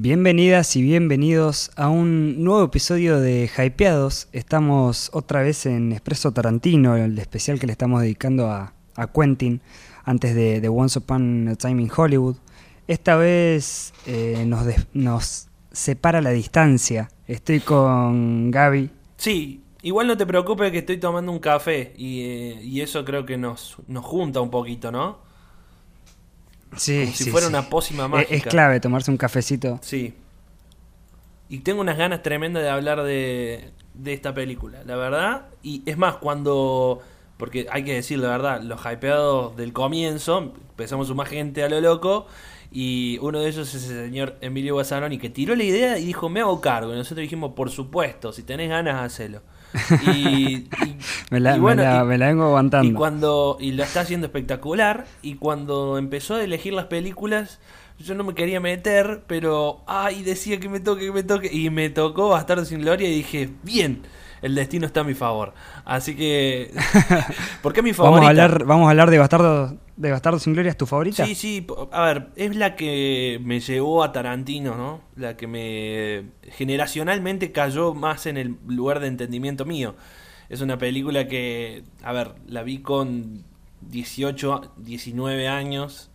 Bienvenidas y bienvenidos a un nuevo episodio de Hypeados. Estamos otra vez en Expreso Tarantino, el especial que le estamos dedicando a Quentin antes de Once Upon a Time in Hollywood. Esta vez nos separa la distancia. Estoy con Gaby. Sí, igual no te preocupes que estoy tomando un café y eso creo que nos junta un poquito, ¿no? Sí, como si fuera una pócima mágica. Es clave tomarse un cafecito. Sí. Y tengo unas ganas tremendas de hablar de esta película, la verdad. Y es más, porque hay que decir la verdad, los hypeados del comienzo, empezamos sumar gente a lo loco. Y uno de ellos es el señor Emilio Guasanoni, que tiró la idea y dijo, me hago cargo. Y nosotros dijimos, por supuesto, si tenés ganas, hacelo. Me la vengo aguantando. Y lo está haciendo espectacular. Y cuando empezó a elegir las películas, yo no me quería meter, pero decía que me toque. Y me tocó Bastardo sin Gloria y dije, bien, el destino está a mi favor. Así que, ¿por qué mi favorita? Vamos a hablar de Bastardo sin Gloria. ¿Es tu favorita? Sí, a ver, es la que me llevó a Tarantino, ¿no? La que generacionalmente cayó más en el lugar de entendimiento mío. Es una película que, a ver, la vi con 18, 19 años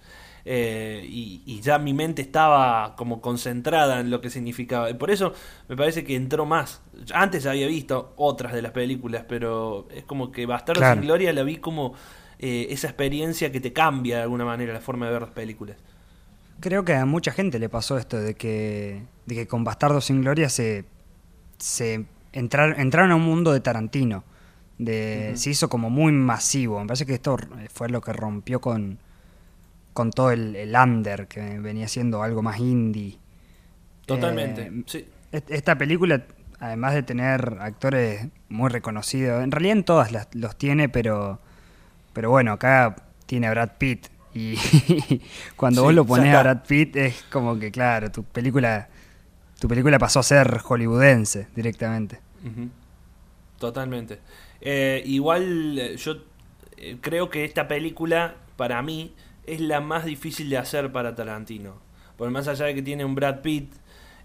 y ya mi mente estaba como concentrada en lo que significaba. Y por eso me parece que entró más. Antes ya había visto otras de las películas, pero es como que Bastardo sin Gloria la vi como esa experiencia que te cambia de alguna manera la forma de ver las películas. Creo que a mucha gente le pasó esto de que con Bastardo sin Gloria se entraron a un mundo de Tarantino. Se hizo como muy masivo. Me parece que esto fue lo que rompió con todo el under, que venía siendo algo más indie. Totalmente, sí. Esta película, además de tener actores muy reconocidos, en realidad en todas los tiene, pero bueno, acá tiene a Brad Pitt. Y cuando vos lo ponés a Brad Pitt, es como que, claro, tu película pasó a ser hollywoodense directamente. Uh-huh. Totalmente. Igual yo creo que esta película, para mí, es la más difícil de hacer para Tarantino. Porque más allá de que tiene un Brad Pitt,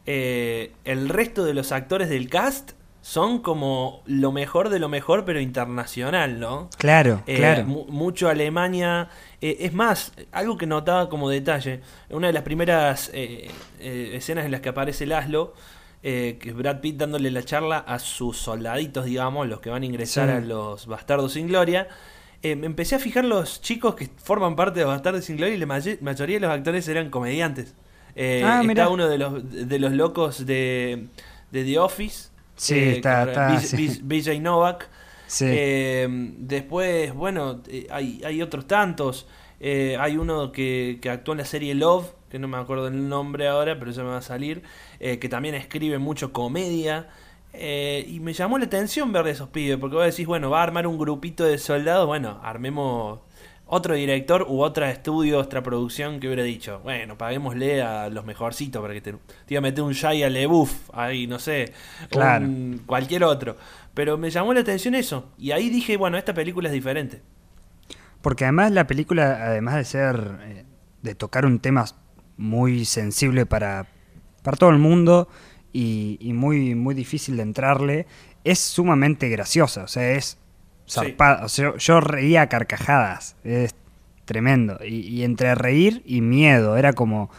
el resto de los actores del cast son como lo mejor de lo mejor, pero internacional, ¿no? Claro. Mucho Alemania. Es más, algo que notaba como detalle, una de las primeras escenas en las que aparece Laszlo, que es Brad Pitt dándole la charla a sus soldaditos, digamos, los que van a ingresar a los Bastardos sin Gloria. Me empecé a fijar los chicos que forman parte de Bastardos sin Gloria y la mayoría de los actores eran comediantes. Está uno de los locos de The Office. Sí, está BJ Novak. Sí. Después, bueno, hay otros tantos. Hay uno que actuó en la serie Love, que no me acuerdo el nombre ahora, pero ya me va a salir, que también escribe mucho comedia. Y me llamó la atención ver esos pibes, porque vos decís, bueno, va a armar un grupito de soldados, bueno, armemos otro director u otra estudio, otra producción que hubiera dicho, bueno, paguémosle a los mejorcitos para que te iba a meter un Shia LaBeouf ahí, no sé, claro, cualquier otro. Pero me llamó la atención eso, y ahí dije, bueno, esta película es diferente. Porque además la película, además de ser, de tocar un tema muy sensible para todo el mundo y muy, muy difícil de entrarle, es sumamente graciosa, o sea, es zarpada. Sí. O sea, yo reía a carcajadas, es tremendo. Y entre reír y miedo, era como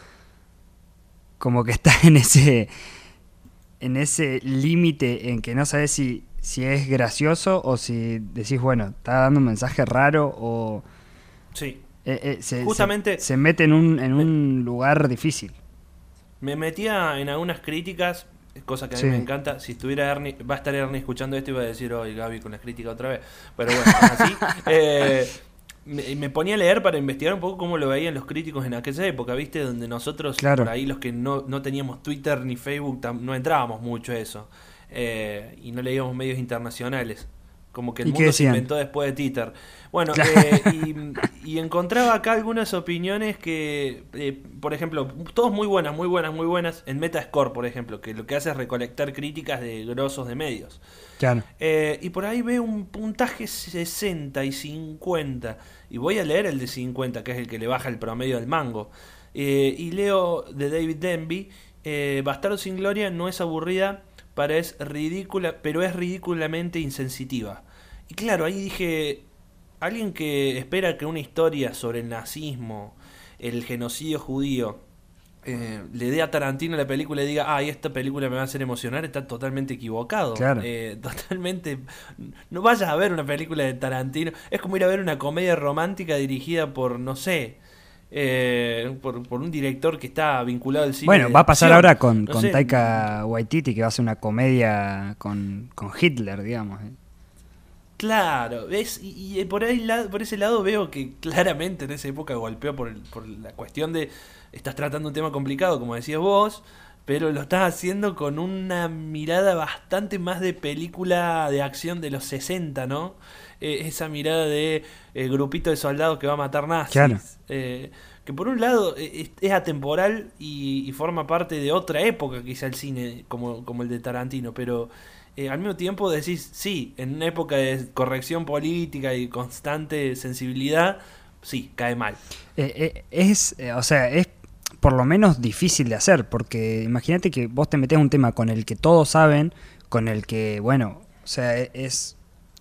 que estás en ese límite en que no sabes si es gracioso o si decís, bueno, está dando un mensaje raro o... Sí. Justamente se mete en un lugar difícil. Me metía en algunas críticas, cosa que a mí me encanta. Si estuviera Ernie, va a estar Ernie escuchando esto y va a decir, oye, Gaby con las críticas otra vez. Pero bueno, así. Me ponía a leer para investigar un poco cómo lo veían los críticos en aquella época, ¿viste? Donde nosotros, por ahí los que no teníamos Twitter ni Facebook, no entrábamos mucho a eso. Y no leíamos medios internacionales. Como que el mundo se inventó después de Twitter. Bueno, y encontraba acá algunas opiniones que, por ejemplo, todas muy buenas. En Metascore, por ejemplo, que lo que hace es recolectar críticas de grosos de medios. Claro. Y por ahí veo un puntaje 60 y 50. Y voy a leer el de 50, que es el que le baja el promedio al mango. Y leo de David Denby. Bastardo sin Gloria no es aburrida, es ridícula, pero es ridículamente insensitiva. Y claro, ahí dije, alguien que espera que una historia sobre el nazismo, el genocidio judío, le dé a Tarantino la película y diga, ay, esta película me va a hacer emocionar, está totalmente equivocado. Claro. Totalmente. No vayas a ver una película de Tarantino. Es como ir a ver una comedia romántica dirigida por, no sé, por un director que está vinculado al cine. Bueno, va a pasar ahora con sé. Taika Waititi, que va a hacer una comedia con Hitler, digamos. Claro, ¿ves? Y por ahí, por ese lado veo que claramente en esa época golpeó por la cuestión de estás tratando un tema complicado, como decías vos, pero lo estás haciendo con una mirada bastante más de película de acción de los 60, ¿no? Esa mirada de grupito de soldados que va a matar nazis. Claro. Que por un lado es atemporal y forma parte de otra época, quizá el cine, como el de Tarantino, pero al mismo tiempo decís, sí, en una época de corrección política y constante sensibilidad, sí, cae mal. O sea, es por lo menos difícil de hacer, porque imagínate que vos te metés un tema con el que todos saben, con el que, bueno, o sea, es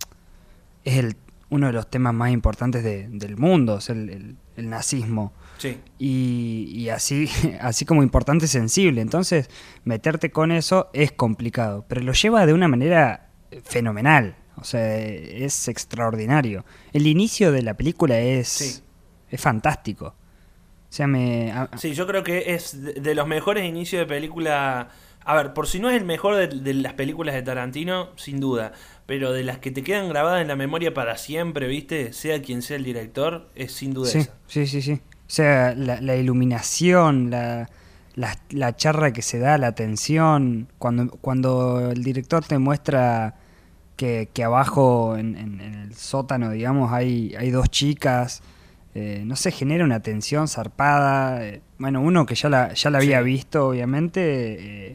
uno de los temas más importantes del mundo, es el nazismo. Sí. Y así, así como importante y sensible. Entonces, meterte con eso es complicado, pero lo lleva de una manera fenomenal. O sea, es extraordinario. El inicio de la película es fantástico. O sea, sí, yo creo que es de los mejores inicios de película. A ver, por si no es el mejor de las películas de Tarantino, sin duda, pero de las que te quedan grabadas en la memoria para siempre, ¿viste? Sea quien sea el director, es sin duda esa. Sí. O sea, la iluminación, la charla que se da, la tensión, cuando el director te muestra que abajo en el sótano, digamos, hay dos chicas, no sé, genera una tensión zarpada. Bueno, uno que ya la había visto, obviamente,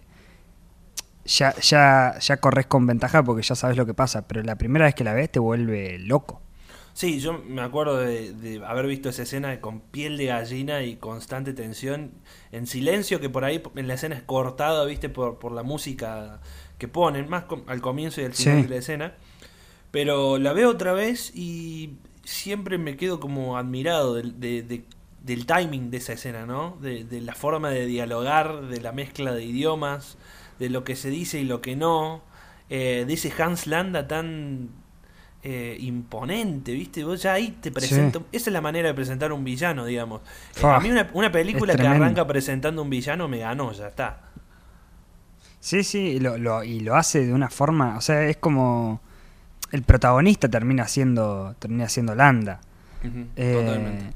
ya corres con ventaja porque ya sabes lo que pasa, pero la primera vez que la ves te vuelve loco. Sí, yo me acuerdo de haber visto esa escena con piel de gallina y constante tensión, en silencio, que por ahí en la escena es cortada, ¿viste? Por la música que ponen, más al comienzo y al final de la escena. Pero la veo otra vez y siempre me quedo como admirado del timing de esa escena, ¿no? De la forma de dialogar, de la mezcla de idiomas, de lo que se dice y lo que no, de ese Hans Landa tan imponente, ¿viste? Vos ya ahí te presento. Esa es la manera de presentar un villano, digamos. A mí una película que arranca presentando un villano me ganó, ya está. Sí, y lo hace de una forma, o sea, es como el protagonista termina siendo Landa. Totalmente.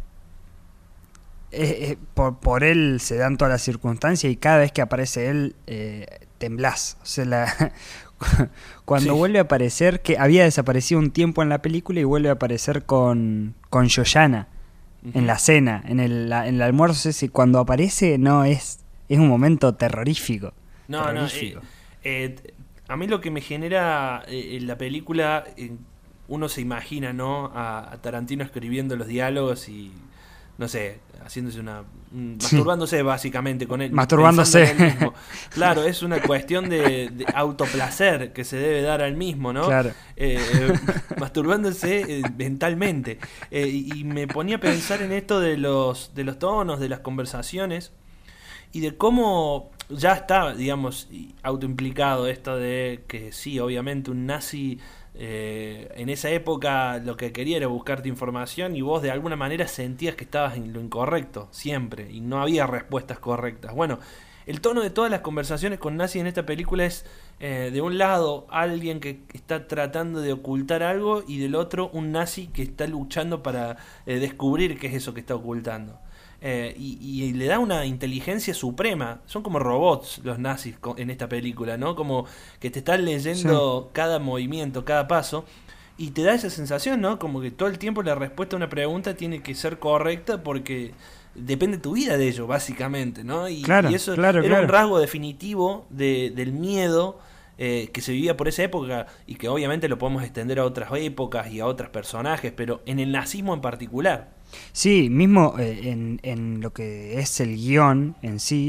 Por él se dan todas las circunstancias y cada vez que aparece él temblás. O sea, cuando vuelve a aparecer, que había desaparecido un tiempo en la película y vuelve a aparecer con Yoyana en la cena, en el almuerzo ese, cuando aparece, no, es un momento terrorífico. Terrorífico. A mí lo que me genera la película, uno se imagina, ¿no? A Tarantino escribiendo los diálogos y, no sé, haciéndose masturbándose básicamente con él. Masturbándose. Él mismo. Claro, es una cuestión de autoplacer que se debe dar al mismo, ¿no? Claro. Masturbándose mentalmente. Y me ponía a pensar en esto de los tonos, de las conversaciones y de cómo ya está, digamos, autoimplicado esto de que sí, obviamente un nazi en esa época lo que quería era buscarte información y vos de alguna manera sentías que estabas en lo incorrecto siempre y no había respuestas correctas. Bueno, el tono de todas las conversaciones con nazis en esta película es de un lado alguien que está tratando de ocultar algo y del otro un nazi que está luchando para descubrir qué es eso que está ocultando. Y le da una inteligencia suprema. Son como robots los nazis en esta película, ¿no? Como que te están leyendo cada movimiento, cada paso, y te da esa sensación, ¿no? Como que todo el tiempo la respuesta a una pregunta tiene que ser correcta porque depende tu vida de ello, básicamente, ¿no? Y eso era un rasgo definitivo del miedo que se vivía por esa época y que obviamente lo podemos extender a otras épocas y a otros personajes, pero en el nazismo en particular. Sí, mismo en lo que es el guión en sí,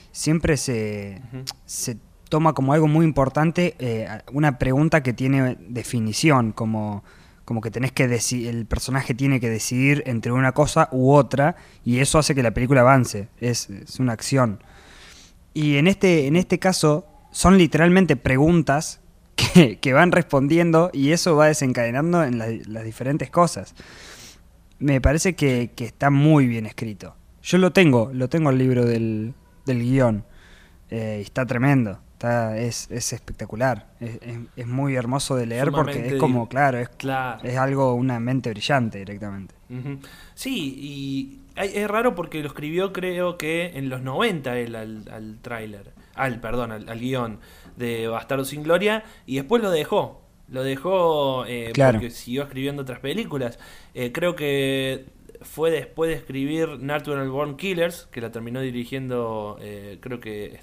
siempre se toma como algo muy importante una pregunta que tiene definición, como que tenés que el personaje tiene que decidir entre una cosa u otra, y eso hace que la película avance, es una acción. Y en este caso son literalmente preguntas que van respondiendo, y eso va desencadenando en las diferentes cosas. Me parece que está muy bien escrito. Yo lo tengo el libro del guión, y está tremendo. Es espectacular, es muy hermoso de leer porque es como, es algo, una mente brillante directamente. Uh-huh. Sí, y es raro porque lo escribió creo que en los 90 él al guión de Bastardo sin Gloria, y después lo dejó porque siguió escribiendo otras películas. Creo que fue después de escribir Natural Born Killers, que la terminó dirigiendo creo que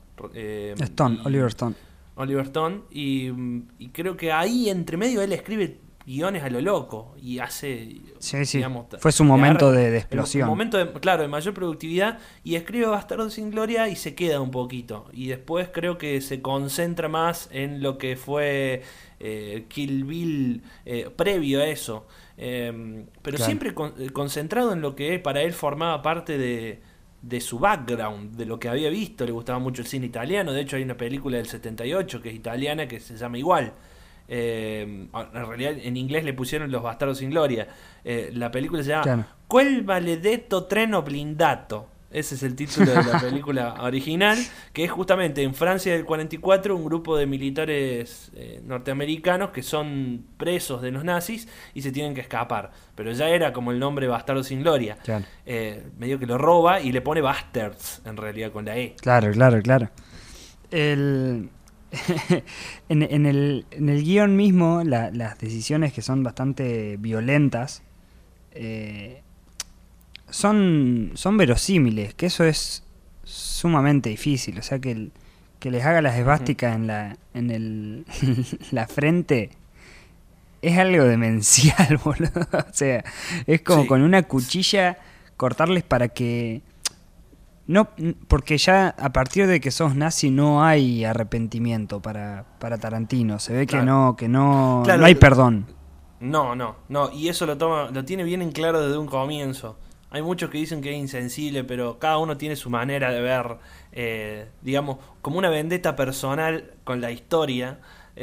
Oliver Stone, y creo que ahí entre medio él escribe guiones a lo loco y hace, digamos, fue su momento de explosión, un momento de mayor productividad, y escribe Bastardo sin Gloria y se queda un poquito, y después creo que se concentra más en lo que fue Kill Bill previo a eso, pero siempre concentrado en lo que para él formaba parte de su background, de lo que había visto. Le gustaba mucho el cine italiano. De hecho hay una película del 78 que es italiana, que se llama igual. En realidad en inglés le pusieron Los Bastardos sin Gloria. La película se llama Quel maledetto treno blindato. Ese es el título de la película original, que es justamente en Francia del 44 un grupo de militares norteamericanos que son presos de los nazis y se tienen que escapar. Pero ya era como el nombre Bastardo sin Gloria. Medio que lo roba y le pone Bastards, en realidad, con la E. Claro. En el guión mismo, las decisiones que son bastante violentas, son verosímiles, que eso es sumamente difícil. O sea, que les haga las esvásticas en la frente es algo demencial, boludo. O sea, es como con una cuchilla cortarles para que... No, porque ya a partir de que sos nazi no hay arrepentimiento para Tarantino. Se ve que no hay perdón. No, y eso lo tiene bien en claro desde un comienzo. Hay muchos que dicen que es insensible, pero cada uno tiene su manera de ver, digamos, como una vendetta personal con la historia,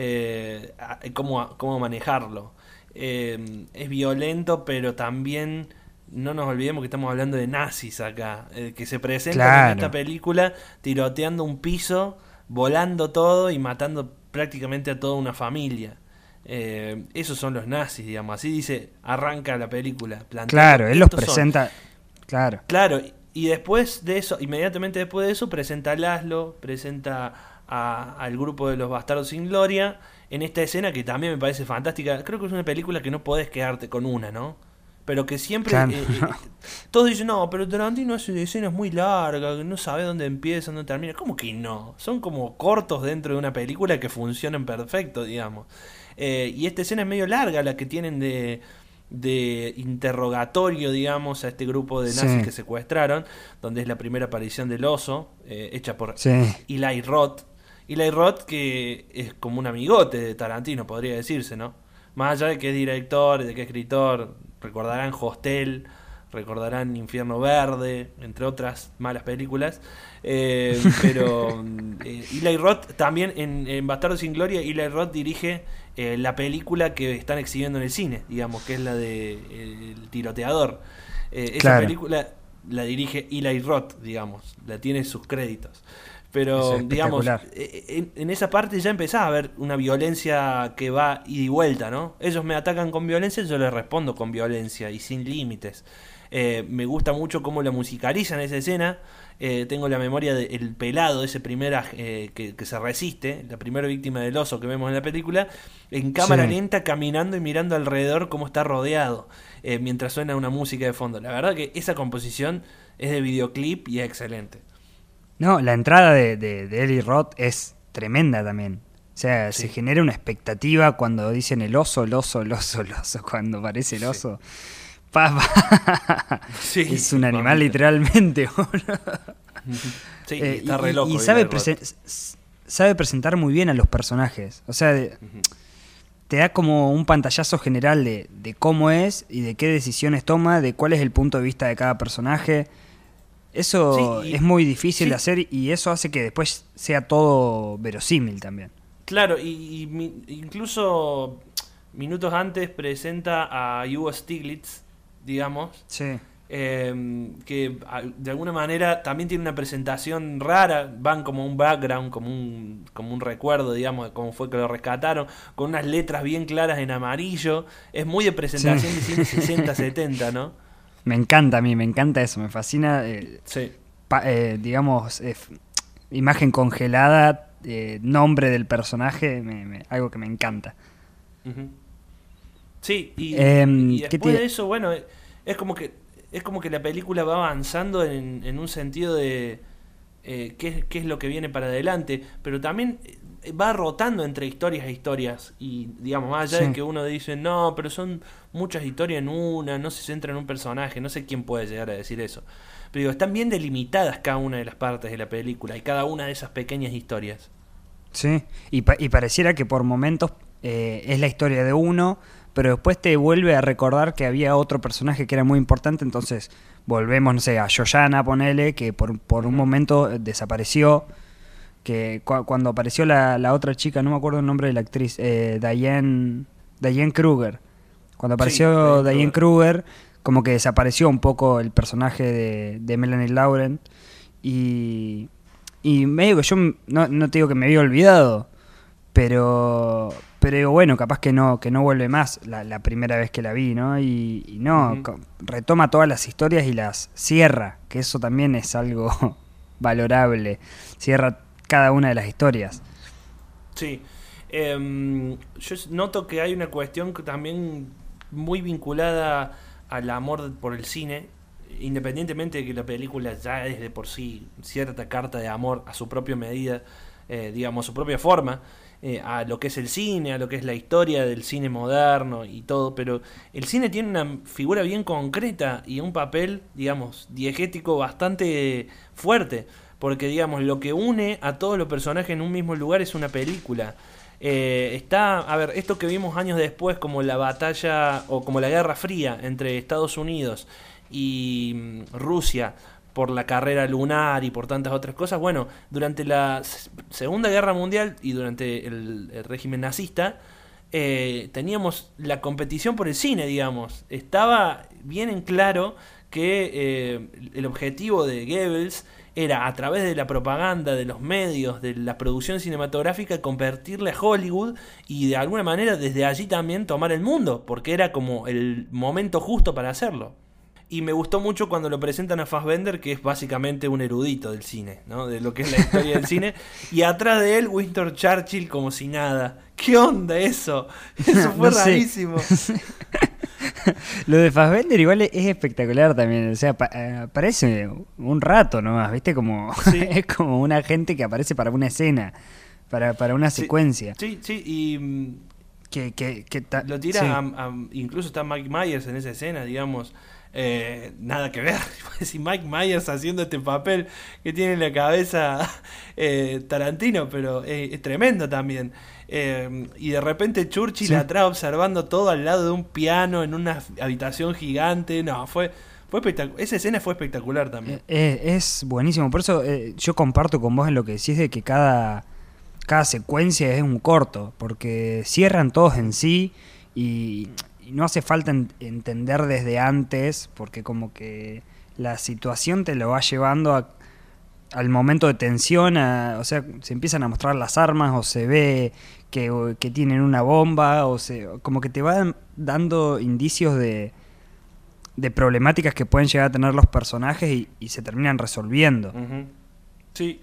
cómo manejarlo. Es violento, pero también no nos olvidemos que estamos hablando de nazis acá, que se presentan en esta película tiroteando un piso, volando todo y matando prácticamente a toda una familia. Esos son los nazis, digamos, así arranca la película. Claro, él los presenta. Claro, y después de eso, inmediatamente después de eso, presenta a Laszlo, presenta al grupo de los Bastardos sin Gloria, en esta escena que también me parece fantástica. Creo que es una película que no podés quedarte con una, ¿no? Pero que siempre todos dicen, no, pero Tarantino hace escenas muy largas, que no sabe dónde empieza, dónde termina. ¿Cómo que no? Son como cortos dentro de una película que funcionan perfecto, digamos. Y esta escena es medio larga, la que tienen de interrogatorio, digamos, a este grupo de nazis que secuestraron, donde es la primera aparición del oso, hecha por Eli Roth. Eli Roth, que es como un amigote de Tarantino, podría decirse, ¿no? Más allá de que es director, de que es escritor, recordarán Hostel, recordarán Infierno Verde, entre otras malas películas. Pero Eli Roth también en Bastardo sin Gloria, Eli Roth dirige la película que están exhibiendo en el cine, digamos, que es la de El tiroteador. Esa película la dirige Eli Roth, digamos, la tiene sus créditos. Pero, digamos, en esa parte ya empezaba a haber una violencia que va ida y vuelta, ¿no? Ellos me atacan con violencia, yo les respondo con violencia y sin límites. Me gusta mucho cómo la musicalizan esa escena. Tengo la memoria del pelado, ese primer que se resiste, la primera víctima del oso que vemos en la película, en cámara lenta, caminando y mirando alrededor cómo está rodeado, mientras suena una música de fondo. La verdad que esa composición es de videoclip y es excelente. No, la entrada de Eli Roth es tremenda también. O sea, se genera una expectativa cuando dicen el oso, cuando aparece el oso. Es un animal literalmente, boludo. Sí, está re loco. Y sabe presentar muy bien a los personajes. O sea, te da como un pantallazo general de cómo es y de qué decisiones toma, de cuál es el punto de vista de cada personaje. Eso es muy difícil de hacer y eso hace que después sea todo verosímil también. Claro, incluso minutos antes presenta a Hugo Stiglitz, digamos. Sí. Que de alguna manera también tiene una presentación rara, van como un background, como un recuerdo, digamos, de cómo fue que lo rescataron, con unas letras bien claras en amarillo. Es muy de presentación de cine 60-70, ¿no? Me encanta a mí, me encanta eso, me fascina. Digamos, imagen congelada, nombre del personaje, algo que me encanta. Sí, y después de eso, bueno, es como que la película va avanzando en un sentido de qué es lo que viene para adelante, pero también va rotando entre historias e historias. Y digamos, más allá de que uno dice, no, pero son muchas historias en una, no se centra en un personaje, no sé quién puede llegar a decir eso. Pero digo, están bien delimitadas cada una de las partes de la película y cada una de esas pequeñas historias. Sí, y pareciera que por momentos es la historia de uno, pero después te vuelve a recordar que había otro personaje que era muy importante, entonces volvemos, no sé, a Yoyana, ponele, que por un momento desapareció, que cuando apareció la otra chica, no me acuerdo el nombre de la actriz, Diane Kruger, cuando apareció Diane Kruger, como que desapareció un poco el personaje de Melanie Laurent, y medio que yo no te digo que me había olvidado, pero bueno, capaz que no vuelve más la primera vez que la vi, ¿no? Y no, retoma todas las historias y las cierra, que eso también es algo valorable. Cierra cada una de las historias. Sí. Yo noto que hay una cuestión que también muy vinculada al amor por el cine, independientemente de que la película ya es de por sí cierta carta de amor a su propia medida, digamos, a su propia forma, a lo que es el cine, a lo que es la historia del cine moderno y todo, pero el cine tiene una figura bien concreta y un papel, digamos, diegético bastante fuerte, porque, digamos, lo que une a todos los personajes en un mismo lugar es una película. A ver, esto que vimos años después como la batalla o como la Guerra Fría entre Estados Unidos y Rusia por la carrera lunar y por tantas otras cosas. Bueno, durante la Segunda Guerra Mundial y durante el régimen nazista, teníamos la competición por el cine, digamos. Estaba bien en claro que el objetivo de Goebbels era, a través de la propaganda, de los medios, de la producción cinematográfica, convertirle a Hollywood y de alguna manera desde allí también tomar el mundo, porque era como el momento justo para hacerlo. Y me gustó mucho cuando lo presentan a Fassbender, que es básicamente un erudito del cine, ¿no? De lo que es la historia del cine. Y atrás de él, Winston Churchill como si nada. ¿Qué onda eso? Eso fue rarísimo. Lo de Fassbender igual es espectacular también. O sea, aparece un rato nomás, ¿viste? Como es como una gente que aparece para una escena, para una secuencia. Sí, y lo tira incluso está Mike Myers en esa escena, digamos. Nada que ver. Si Mike Myers haciendo este papel que tiene en la cabeza Tarantino, pero es tremendo también. Y de repente Churchill atrás observando todo al lado de un piano en una habitación gigante. No, fue espectacular. Esa escena fue espectacular también. Es buenísimo. Por eso yo comparto con vos en lo que decís de que cada secuencia es un corto, porque cierran todos en sí y no hace falta entender desde antes, porque como que la situación te lo va llevando al momento de tensión, o sea, se empiezan a mostrar las armas o se ve que tienen una bomba, como que te van dando indicios de problemáticas que pueden llegar a tener los personajes y se terminan resolviendo. Sí.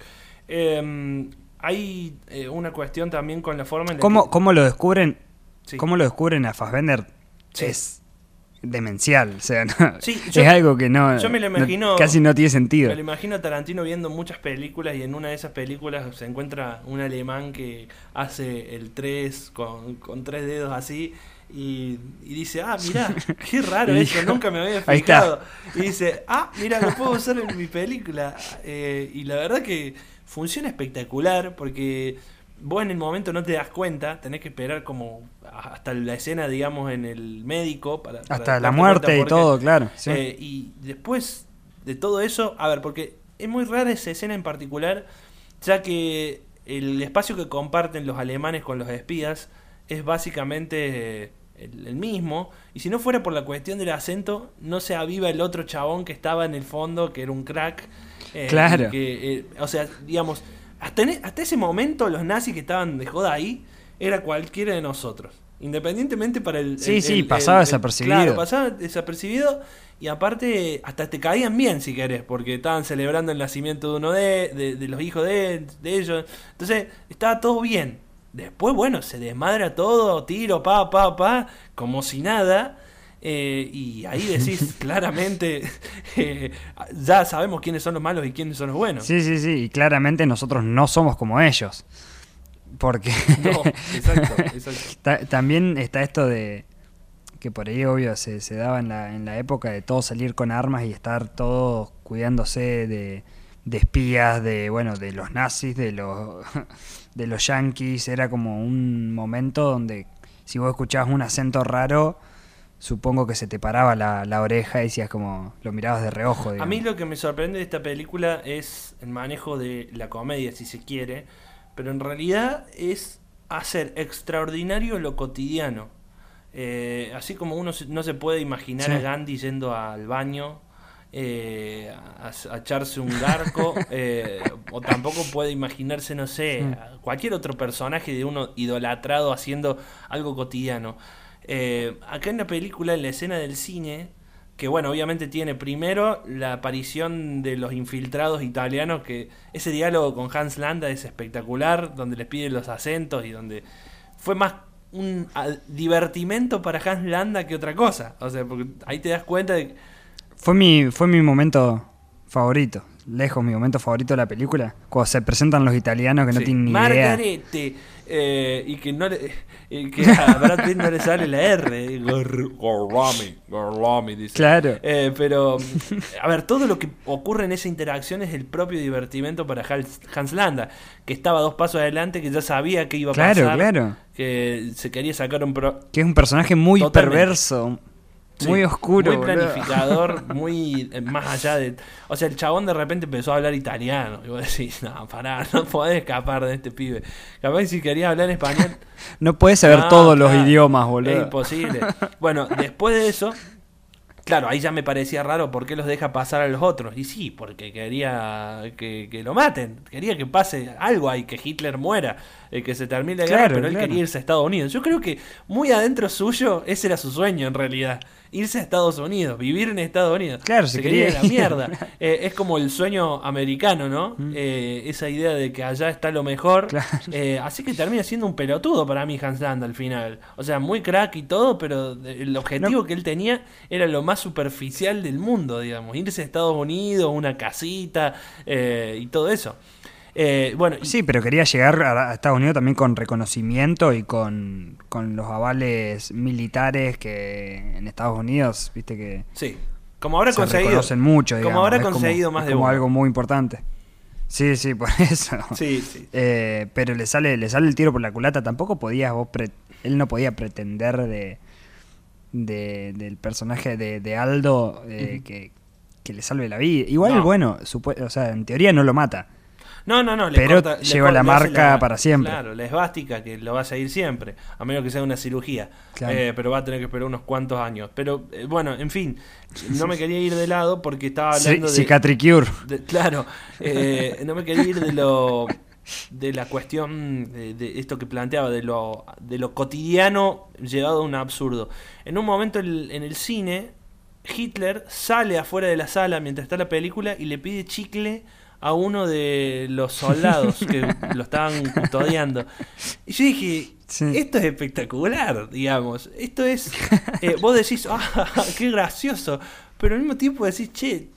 Hay una cuestión también con la forma en la ¿Cómo lo descubren? Sí. ¿Cómo lo descubren a Fassbender? Sí. Es demencial, o sea, es algo que yo me lo imagino, casi no tiene sentido. Me lo imagino a Tarantino viendo muchas películas y en una de esas películas se encuentra un alemán que hace el 3 con 3 dedos así y dice, mirá, qué raro eso, nunca me había fijado. Y dice, mirá, lo puedo usar en mi película. Y la verdad que funciona espectacular porque vos en el momento no te das cuenta, tenés que esperar como hasta la escena, digamos, en el médico para hasta la muerte y todo, claro. Sí. Y después de todo eso, a ver, porque es muy rara esa escena en particular, ya que el espacio que comparten los alemanes con los espías es básicamente el mismo, y si no fuera por la cuestión del acento, no se aviva el otro chabón que estaba en el fondo, que era un crack. Claro. O sea, digamos, hasta ese momento los nazis que estaban de joda ahí, era cualquiera de nosotros. Independientemente para el... pasaba desapercibido. Claro, pasaba desapercibido, y aparte hasta te caían bien si querés, porque estaban celebrando el nacimiento de uno de los hijos de ellos. Entonces, estaba todo bien. Después, bueno, se desmadra todo, tiro, como si nada. Y ahí decís claramente, ya sabemos quiénes son los malos y quiénes son los buenos. Sí, y claramente nosotros no somos como ellos. Porque no, exacto. También está esto de que por ahí obvio se daba en la época de todos salir con armas y estar todos cuidándose de espías, de los nazis, de los yanquis. Era como un momento donde si vos escuchabas un acento raro, supongo que se te paraba la oreja y decías como, lo mirabas de reojo, digamos. A mí lo que me sorprende de esta película es el manejo de la comedia, si se quiere, pero en realidad es hacer extraordinario lo cotidiano. Así como uno no se puede imaginar a Gandhi yendo al baño a echarse un garco, o tampoco puede imaginarse, no sé, a cualquier otro personaje de uno idolatrado haciendo algo cotidiano. Acá en la película, en la escena del cine, que bueno, obviamente tiene primero la aparición de los infiltrados italianos, que ese diálogo con Hans Landa es espectacular, donde les piden los acentos y donde fue más un divertimento para Hans Landa que otra cosa. O sea, porque ahí te das cuenta de que fue mi momento favorito, lejos mi momento favorito de la película, cuando se presentan los italianos que no tienen ni idea. Margarete, y que no que a Brad Pitt no le sale la R, Gorlami dice. Claro. Pero a ver, todo lo que ocurre en esa interacción es el propio divertimento para Hans Landa, que estaba 2 pasos adelante, que ya sabía que iba a pasar, claro. Que se quería sacar que es un personaje muy totalmente perverso. Muy oscuro, muy planificador, muy más allá de... O sea, el chabón de repente empezó a hablar italiano. Y vos decís, no, pará, no podés escapar de este pibe. Capaz que si querías hablar español... No podés saber todos los idiomas, boludo. Es imposible. Bueno, después de eso... Claro, ahí ya me parecía raro por qué los deja pasar a los otros. Y sí, porque quería que lo maten. Quería que pase algo ahí, que Hitler muera, que se termine la guerra, pero él quería irse a Estados Unidos. Yo creo que muy adentro suyo, ese era su sueño en realidad. Irse a Estados Unidos, vivir en Estados Unidos. Claro, se quería ir a la mierda. Es como el sueño americano, ¿no? Esa idea de que allá está lo mejor. Claro. Así que termina siendo un pelotudo para mí Hans Landa al final. O sea, muy crack y todo, pero el objetivo que él tenía era lo más superficial del mundo, digamos. Irse a Estados Unidos, una casita y todo eso. Bueno, sí, pero quería llegar a Estados Unidos también con reconocimiento y con los avales militares que en Estados Unidos, viste que sí, como habrá se conseguido, reconocen mucho, digamos. Como habrá conseguido más de uno. Como algo muy importante. Sí, por eso. Sí. Pero le sale el tiro por la culata. Tampoco podías él no podía pretender del personaje de Aldo que le salve la vida. Igual, bueno, o sea, en teoría no lo mata. No, pero lleva la marca para siempre. Claro, la esvástica que lo va a seguir siempre, a menos que sea una cirugía. Claro. Pero va a tener que esperar unos cuantos años. Pero bueno, en fin, no me quería ir de lado porque estaba hablando Cicatricure. Claro, no me quería ir de la cuestión de esto que planteaba, de lo cotidiano llevado a un absurdo. En un momento en el cine, Hitler sale afuera de la sala mientras está la película y le pide chicle a uno de los soldados que lo estaban custodiando. Y yo dije, esto es espectacular, digamos. Esto es... vos decís, qué gracioso. Pero al mismo tiempo decís, che,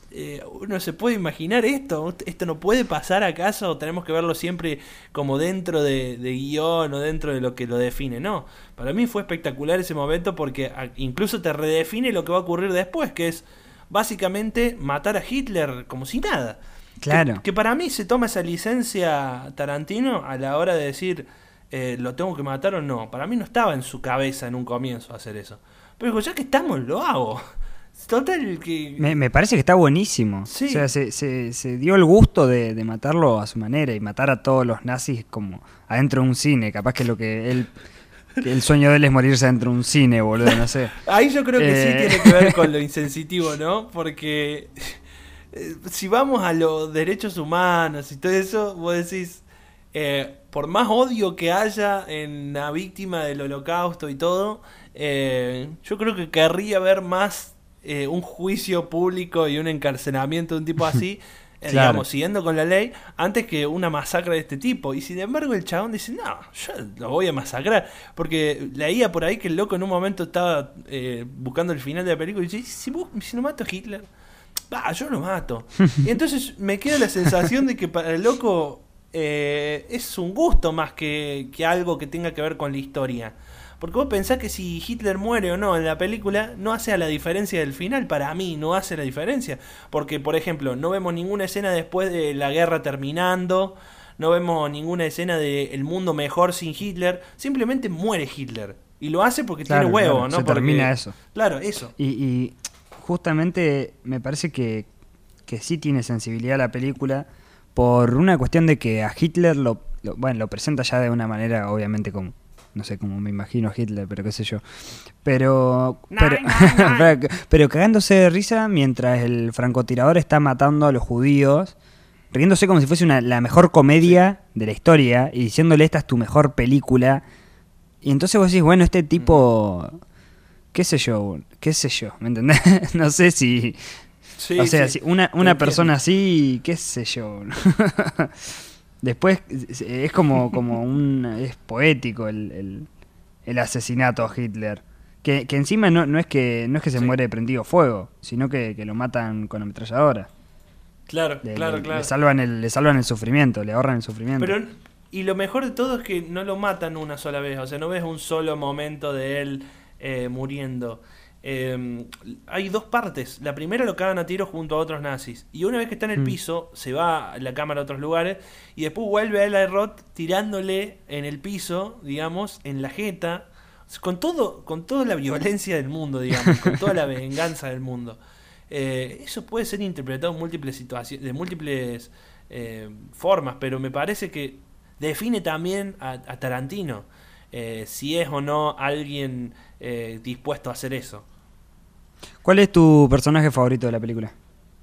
uno se puede imaginar esto no puede pasar acaso, o tenemos que verlo siempre como dentro de guión o dentro de lo que lo define. No, para mí fue espectacular ese momento porque incluso te redefine lo que va a ocurrir después, que es básicamente matar a Hitler como si nada. Claro. Que para mí se toma esa licencia Tarantino a la hora de decir lo tengo que matar o no. Para mí no estaba en su cabeza en un comienzo hacer eso, pero digo, ya que estamos, lo hago. Total que... Me parece que está buenísimo. Sí. O sea, se dio el gusto de matarlo a su manera y matar a todos los nazis como adentro de un cine. Capaz que que el sueño de él es morirse adentro de un cine, boludo, no sé. Ahí yo creo que sí tiene que ver con lo insensitivo, ¿no? Porque si vamos a los derechos humanos y todo eso, vos decís, por más odio que haya en la víctima del holocausto y todo, yo creo que querría ver más un juicio público y un encarcelamiento de un tipo así, claro, digamos, siguiendo con la ley, antes que una masacre de este tipo. Y sin embargo el chabón dice, no, yo lo voy a masacrar. Porque leía por ahí que el loco en un momento estaba buscando el final de la película y dice, si no mato a Hitler, yo lo mato. Y entonces me queda la sensación de que para el loco es un gusto más que algo que tenga que ver con la historia. Porque vos pensás que si Hitler muere o no en la película no hace a la diferencia del final. Para mí no hace la diferencia. Porque, por ejemplo, no vemos ninguna escena después de la guerra terminando. No vemos ninguna escena de el mundo mejor sin Hitler. Simplemente muere Hitler. Y lo hace porque tiene huevo, claro, ¿no? Se termina eso. Claro, eso. Y justamente me parece que sí tiene sensibilidad la película por una cuestión de que a Hitler lo presenta ya de una manera, obviamente, como no sé cómo me imagino a Hitler, pero qué sé yo. Pero cagándose de risa mientras el francotirador está matando a los judíos, riéndose como si fuese la mejor comedia de la historia y diciéndole esta es tu mejor película. Y entonces vos decís, bueno, este tipo, qué sé yo, ¿me entendés? No sé si... Sí, o sea, sí, si una persona así, qué sé yo... Después es como es poético el asesinato a Hitler. Que encima no es que se muere prendido fuego, sino que lo matan con ametralladora. Claro. Le salvan el sufrimiento, le ahorran el sufrimiento. Pero, y lo mejor de todo es que no lo matan una sola vez. O sea, no ves un solo momento de él muriendo. Hay dos partes. La primera lo cagan a tiros junto a otros nazis. Y una vez que está en el piso, se va la cámara a otros lugares. Y después vuelve a Eli Roth tirándole en el piso, digamos, en la jeta. Con toda la violencia del mundo, digamos. Con toda la venganza del mundo. Eso puede ser interpretado en múltiples situaciones, de múltiples formas. Pero me parece que define también a Tarantino. Si es o no alguien dispuesto a hacer eso. ¿Cuál es tu personaje favorito de la película?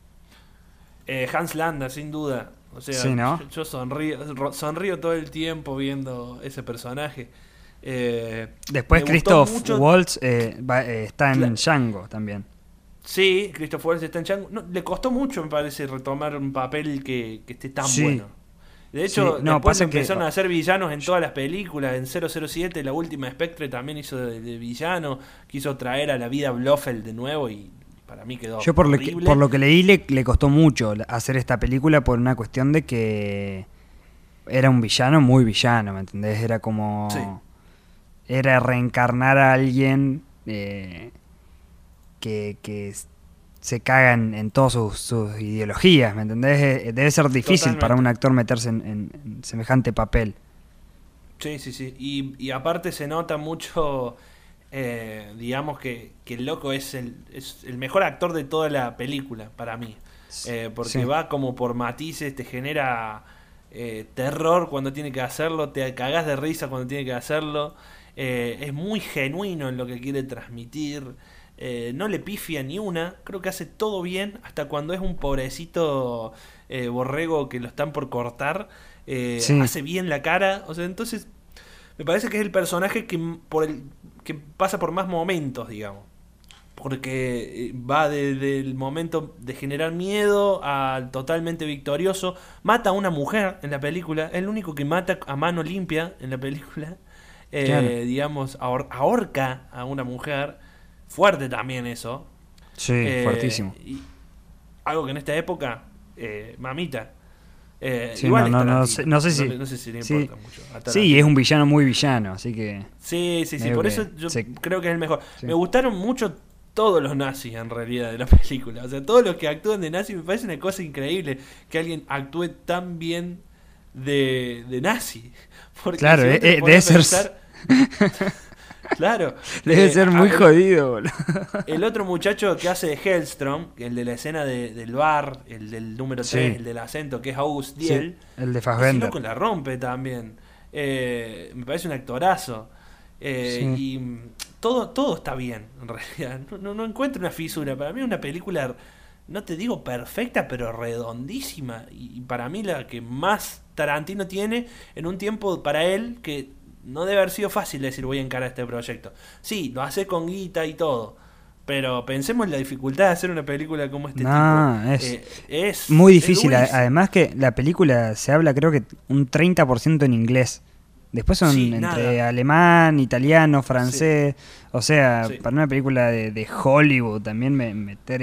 Hans Landa, sin duda. O sea, sí, ¿no? yo sonrío todo el tiempo viendo ese personaje. Después Christoph Waltz está en Django también. Sí, Christoph Waltz está en Django. No, le costó mucho, me parece, retomar un papel que esté tan bueno. De hecho, después empezaron a hacer villanos en todas las películas. En 007, la última Spectre también hizo de villano. Quiso traer a la vida Blofeld de nuevo y para mí quedó yo por lo que leí le costó mucho hacer esta película por una cuestión de que era un villano muy villano, ¿me entendés? Era como... Sí. Era reencarnar a alguien que se cagan en todas sus ideologías, ¿me entendés? Debe ser difícil totalmente para un actor meterse en semejante papel. Sí. Y aparte se nota mucho, digamos que el loco es el mejor actor de toda la película, para mí. Porque va como por matices, te genera terror cuando tiene que hacerlo, te cagás de risa cuando tiene que hacerlo. Es muy genuino en lo que quiere transmitir. No le pifia ni una, creo que hace todo bien, hasta cuando es un pobrecito borrego que lo están por cortar, hace bien la cara, o sea, entonces me parece que es el personaje que pasa por más momentos, digamos, porque va desde el momento de generar miedo al totalmente victorioso, mata a una mujer en la película, es el único que mata a mano limpia en la película, claro. Digamos, ahorca a una mujer. Fuerte también eso. Sí, fuertísimo. algo que en esta época, mamita. Sí, Igual no sé si. No sé si le Sí, importa mucho a Tarantino. sí, es un villano muy villano, así que. Sí, medio por que eso yo se- creo que es el mejor. sí. Me gustaron mucho todos los nazis en realidad de la película. O sea, todos los que actúan de nazis me parece una cosa increíble que alguien actúe tan bien de nazi. Porque Claro, si vos te debe pones a ser. pensar, claro. Debe ser muy jodido, boludo. El otro muchacho que hace de Hellstrom, el de la escena del bar, el del número 3, Sí. el del acento, que es August Sí, Diel, el de ese Fassbender. loco la rompe también. Me parece un actorazo. Sí. Y todo está bien, en realidad. No encuentro una fisura. Para mí es una película, no te digo perfecta, pero redondísima. Y para mí la que más Tarantino tiene en un tiempo para él que no debe haber sido fácil decir voy a encarar este proyecto. Sí, lo hace con guita y todo. Pero pensemos en la dificultad de hacer una película como este No, tipo. es muy difícil. durísimo. Además que la película se habla creo que un 30% en inglés. Después son Sí, entre nada. alemán, italiano, francés. O sea, Sí. para una película de Hollywood también meter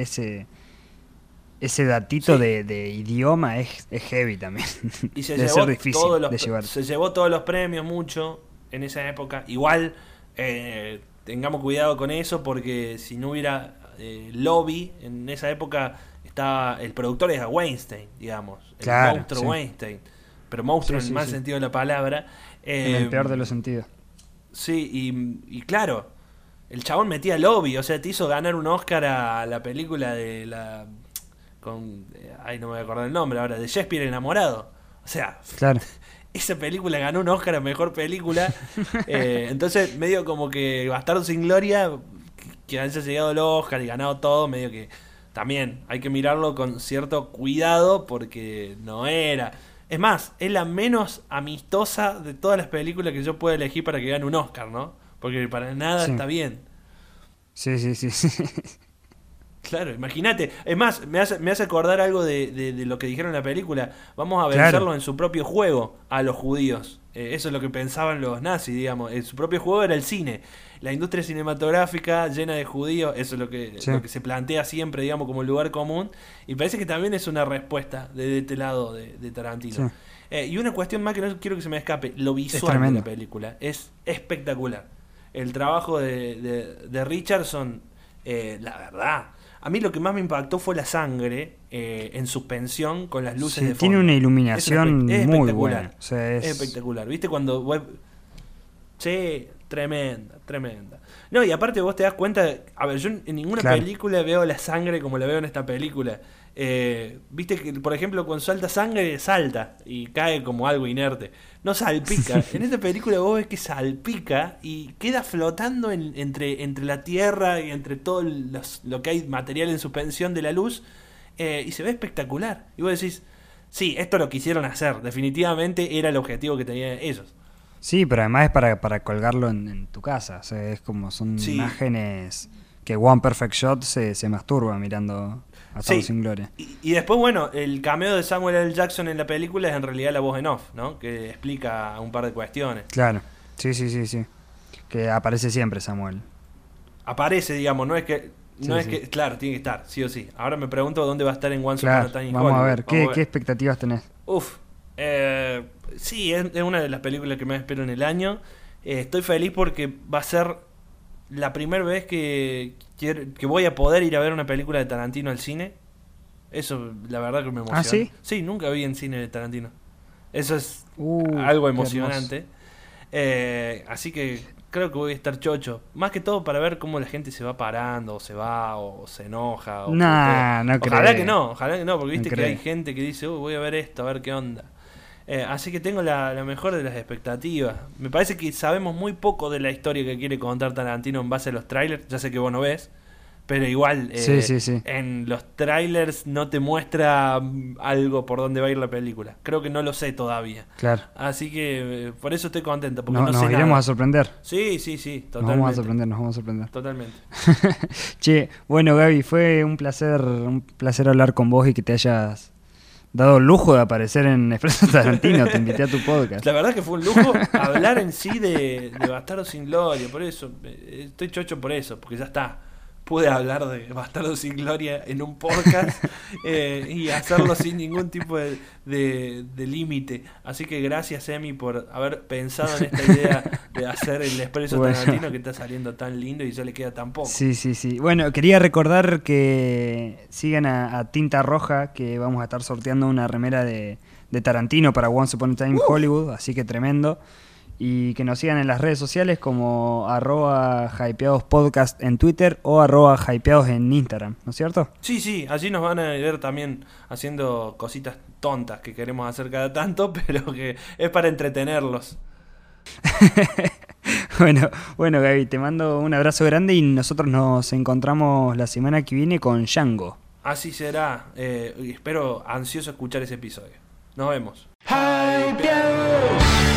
ese datito Sí. de idioma es heavy también. Y se Debe llevó ser difícil todos los de llevar. se llevó todos los premios mucho en esa época. Igual tengamos cuidado con eso porque si no hubiera lobby en esa época estaba el productor es a Weinstein, digamos, el Claro, monstruo sí. Weinstein, pero monstruo Sí, en el sí, mal sí. sentido de la palabra. En el peor de los sentidos. Sí, y claro, el chabón metía lobby, o sea, te hizo ganar un Oscar a la película de la con ay, no me voy a acordar el nombre ahora, de Shakespeare enamorado. O sea, Claro. esa película ganó un Oscar a mejor película. Entonces, medio como que Bastardo sin Gloria, que haya llegado el Oscar y ganado todo, medio que también hay que mirarlo con cierto cuidado porque no era. Es más, es la menos amistosa de todas las películas que yo puedo elegir para que gane un Oscar, ¿no? Porque para nada Sí. está bien. Sí, sí, sí, sí. Claro, imagínate. Es más, me hace acordar algo de lo que dijeron en la película. Vamos a Claro. vencerlo en su propio juego a los judíos. Eso es lo que pensaban los nazis, digamos. Su propio juego era el cine. La industria cinematográfica llena de judíos, eso es Sí. lo que se plantea siempre, digamos, como lugar común. Y parece que también es una respuesta de este lado de Tarantino. Y una cuestión más que no quiero que se me escape. Lo visual de tremendo. la película es espectacular. El trabajo de Richardson, la verdad... A mí lo que más me impactó fue la sangre en suspensión con las luces Sí, de fondo. tiene una iluminación es muy espectacular. buena. O sea, Es espectacular. ¿Viste cuando sí, tremenda. No, y aparte vos te das cuenta, a ver, yo en ninguna Claro. película veo la sangre como la veo en esta película. Viste que, por ejemplo, cuando salta sangre, salta y cae como algo inerte. No salpica. En esta película vos ves que salpica y queda flotando entre la tierra y entre todo lo que hay material en suspensión de la luz. Y se ve espectacular. Y vos decís, sí, esto lo quisieron hacer. Definitivamente era el objetivo que tenían ellos. Sí, pero además es para colgarlo en tu casa. O sea, es como son Sí. imágenes que One Perfect Shot se masturba mirando a Bastardo Sí. sin Gloria. Y después, bueno, el cameo de Samuel L. Jackson en la película es en realidad la voz en off, ¿no? Que explica un par de cuestiones. Claro. Sí, sí, sí, sí. Que aparece siempre Samuel. Aparece, digamos, no es que... No Sí, es sí. que, claro, tiene que estar, sí o sí. Ahora me pregunto dónde va a estar en Once Claro. Upon a Time in Vamos a Hollywood. ver. ¿Qué expectativas tenés? Uf. Sí, es una de las películas que más espero en el año. Estoy feliz porque va a ser la primera vez que voy a poder ir a ver una película de Tarantino al cine. Eso, la verdad que me emociona. ¿Ah, sí? Sí, nunca vi en cine de Tarantino. Eso es qué algo emocionante. Así que creo que voy a estar chocho. Más que todo para ver cómo la gente se va parando, o se va, o se enoja. O Nah, no ojalá creo. que no, porque viste No que hay creo. gente que dice, voy a ver esto, a ver qué onda. Así que tengo la mejor de las expectativas. Me parece que sabemos muy poco de la historia que quiere contar Tarantino en base a los trailers. Ya sé que vos no ves, pero igual Sí, sí, sí. en los trailers no te muestra algo por dónde va a ir la película. Creo que no lo sé todavía. Claro. Así que por eso estoy contento, porque No, no nos sé iremos nada. a sorprender. Sí, totalmente. Nos vamos a sorprender, nos vamos a sorprender. Totalmente. Che, bueno Gaby, fue un placer hablar con vos y que te hayas dado el lujo de aparecer en Expreso Tarantino. Te invité a tu podcast. La verdad que fue un lujo hablar en sí de Bastardo sin Gloria, por eso estoy chocho por eso, porque ya está. pude hablar de Bastardos sin Gloria en un podcast y hacerlo sin ningún tipo de límite. Así que gracias, Emi, por haber pensado en esta idea de hacer el Expreso Tarantino, que está saliendo tan lindo y ya le queda tan poco. Sí. Bueno, quería recordar que sigan a Tinta Roja, que vamos a estar sorteando una remera de Tarantino para Once Upon a Time in Hollywood, así que tremendo. Y que nos sigan en las redes sociales como @hypeadospodcast en Twitter o @hypeados en Instagram, ¿no es cierto? Sí, allí nos van a ver también haciendo cositas tontas que queremos hacer cada tanto, pero que es para entretenerlos. Bueno, Gaby, te mando un abrazo grande y nosotros nos encontramos la semana que viene con Django. Así será, y espero ansioso escuchar ese episodio. Nos vemos. Hypeados.